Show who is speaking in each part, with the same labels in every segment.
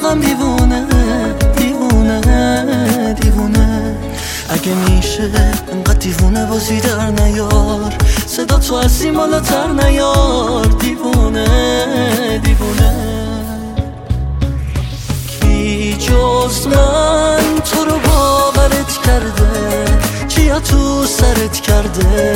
Speaker 1: رفیقم دیوونه دیوونه دیوونه. اگه میشه انقدر دیوونه بازی در نیار، صدا تو از این بالاتر نیار. دیوونه دیوونه. کی جز من تو رو باورت کرده، چیا تو سرت کرده؟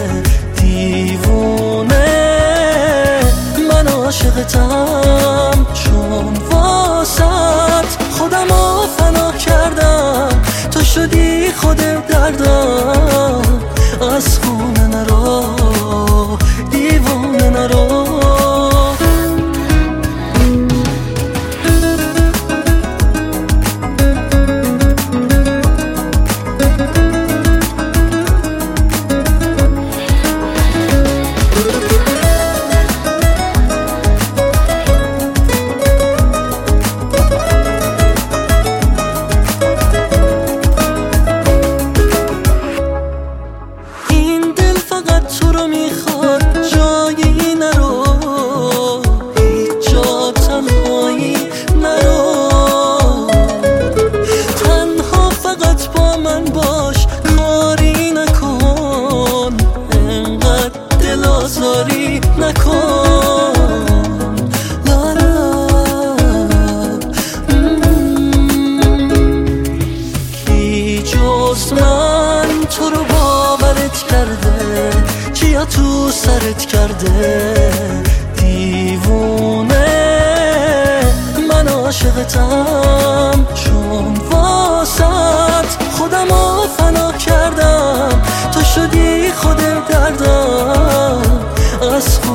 Speaker 1: دیوونه من عاشقتم، چون واسط خودمو فنا کردم. تو شدی خود دردم، از خونه نرو دیوونه نرو. تو رو میخواد جایی نرو، هیچ جا تنهایی نرو. تنها فقط با من باش، کاری نکن، انقدر دل آزاری نکن. کی جز من تو رو باورت کرده، چیا تو سرت کرده؟ دیوونه من عاشقتم، چون واسط خودمو فنا کردم. تو شدی خود دردم، از